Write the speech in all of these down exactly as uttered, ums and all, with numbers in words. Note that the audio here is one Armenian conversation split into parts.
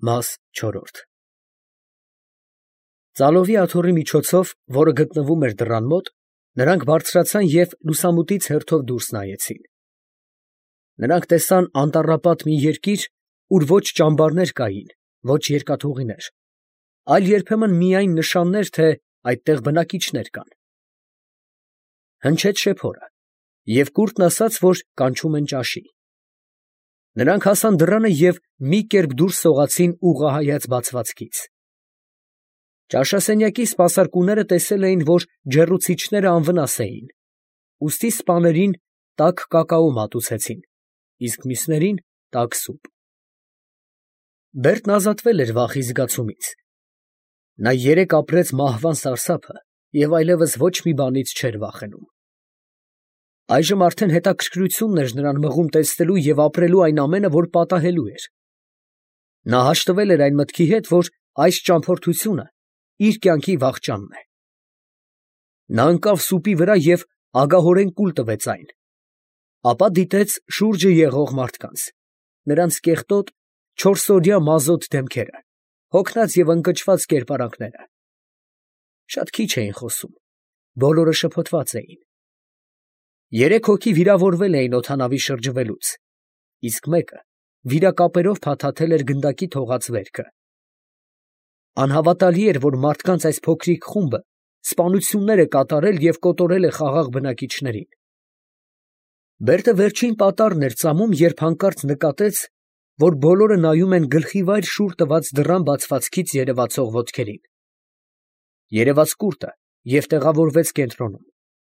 Մաս չորրորդ Ծալովի աթոռի միջոցով, որը գտնվում էր դռան մոտ, նրանք բարձրացան և լուսամուտից հերթով դուրս նայեցին. նրանք տեսան անտառապատ մի երկիր, ուր ոչ ճամբարներ կային, ոչ երկաթուղիներ, այլ երբեմն միայն նշաններ, թե այդտեղ բնակիչներ կան. հնչեց շեփորը, և կուռքն ասաց, որ կանչում են ճաշի. նրանք հասան դռանը և մի կերպ դուրս սողացին ուղղահայաց բացվածքից. Ճաշասենյակի սպասարկուները տեսել էին, որ ջեռուցիչները անվնաս էին, ուստի սպաներին տաք կակաո մատուցեցին, իսկ մյուսներին տաք սուպ. Բերտն ազատվել էր վախի զգացումից. նա երեկ ապրեց մահվան սարսափը և այլևս ոչ մի բանից չէր վախենում. այժմ արդեն հետաքրքրությունն էր նրան մղում տեսնելու և ապրելու այն ամենը, որ պատահելու էր. նա հաշտվել էր այն մտքի հետ, որ այս ճամփորդությունը իր կյանքի վախճանն է. նա ընկավ սուպի վրա և ագահորեն կուլ տվեց այն, ապա դիտեց շուրջը եղող մարդկանց, նրանց կեղտոտ, չորսօրյա մազոտ դեմքերը, հոգնած և ընկճված կերպարանքները. շատ քիչ էին խոսում, բոլորը շփոթված էին. երեք հոգի վիրավորվել էին օդանավի շրջվելուց, իսկ մեկը վիրակապերով փաթաթել էր գնդակի թողած վերքը. անհավատալի էր, որ մարդկանց այս փոքրիկ խումբը սպանություններ է կատարել և կոտորել է խաղաղ բնակիչներին. Բերտը վերջին պատառն էր ծամում, երբ հանկարծ նկատեց, որ բոլորը նայում են գլխիվայր շուռ տված դռան բացվածքից երևացող ոտքերին. երևաց կուռտը և տեղավորվեց կենտրոնում.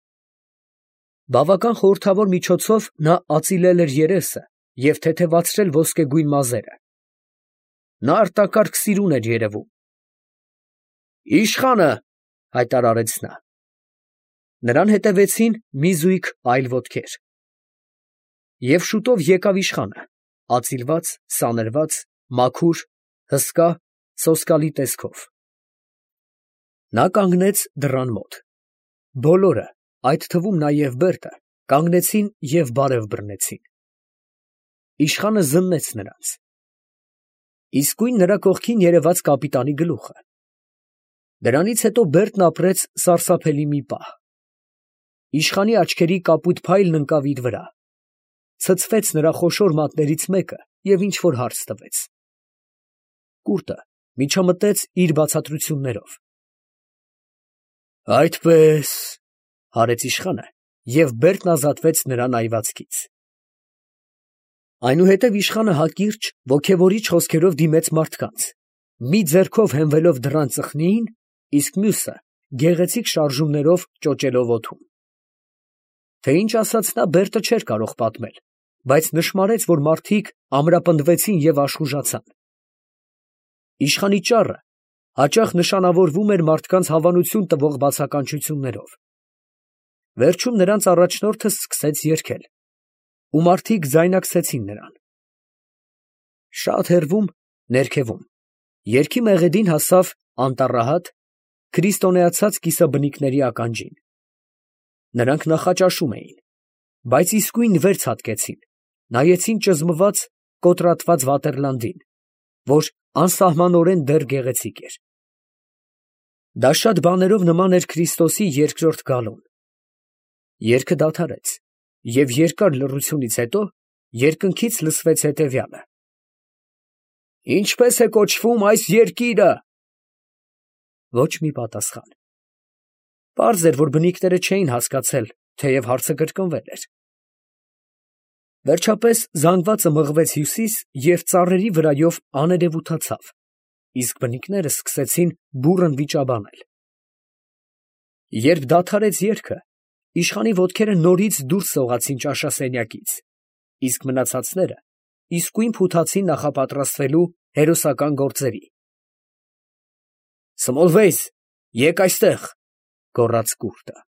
բավական խորհրդավոր միջոցով նա ածիլել էր երեսը և թեթևացրել ոսկեգույն մազերը. նա արտակարգ սիրուն էր երևում. «Իշխանը, ֊ հայտարարեց նա։ Նրան հետևեցին մի զույգ այլ ոտքեր. և շուտով եկավ իշխանը, ածիլված, սանրված, մաքուր, հսկա, սոսկալի տեսքով. նա կանգնեց դռան մոտ. բոլորը, այդ թվում նաև Բերտը, կանգնեցին և բարև բռնեցին. իշխանը զննեց նրանց. իսկույն նրա կողքին երևաց կապիտանի գլուխը. դրանից հետո Բերտն ապրեց սարսափելի մի պահ. իշխանի աչքերի կապույտ փայլն ընկավ իր վրա, ցցվեց նրա խոշոր մատներից մեկը և ինչ֊որ հարց տվեց. կուռտը միջամտեց իր բացատրություններով. «Այդպես, ֊ հարեց իշխանը, և Բերտն ազատվեց նրա նայվածքից»։ Այնուհետև իշխանը հակիրճ, ոգևորիչ խոսքերով դիմեց մարդկանց, մի ձեռքով հենվելով դռան ծխնիին, իսկ մյուսը գեղեցիկ շարժումներով ճոճելով օդում. թե ինչ ասաց նա, Բերտը չէր կարող պատմել, բայց նշմարեց, որ մարդիկ ամրապնդվեցին և աշխուժացան. իշխանի ճառը հաճախ նշանավորվում էր մարդկանց հավանություն տվող բացականչություններով. վերջում նրանց առաջնորդը սկսեց երգել, ու մարդիկ ձայնակցեցին նրան. շատ հեռվում, ներքևում, երգի մեղեդին հասավ անտառահատ, քրիստոնեացած կիսաբնիկների ականջին. նրանք նախաճաշում էին, բայց իսկույն վեր ցատկեցին, նայեցին ճզմված, կոտրատված Վատերլանդին, որ անսահմանորեն դեռ գեղեցիկ էր. դա շատ բաներով նման էր Քրիստոսի երկրորդ գալուն. երգը դադարեց, և երկար լռությունից հետո երկնքից լսվեց հետևյալը. «Ինչպե՞ս է կոչվում այս երկիրը»։ Ոչ մի պատասխան. պարզ էր, որ բնիկները չէին հասկացել, թեև հարցը կրկնվել էր. վերջապես զանգվածը մղվեց հյուսիս և ծառերի վրայով աներևութացավ, իսկ բնիկները սկսեցին բուռն վիճաբանել. երբ դադարեց երգը, իշխանի ոտքերը նորից դուրս սողացին ճաշասենյակից, իսկ մնացածները իսկույն փութացին նախապատրաստվելու հերոսական գործերի. «Սմոլվեյս, եկ այստեղ», ֊ գոռաց կուռտը։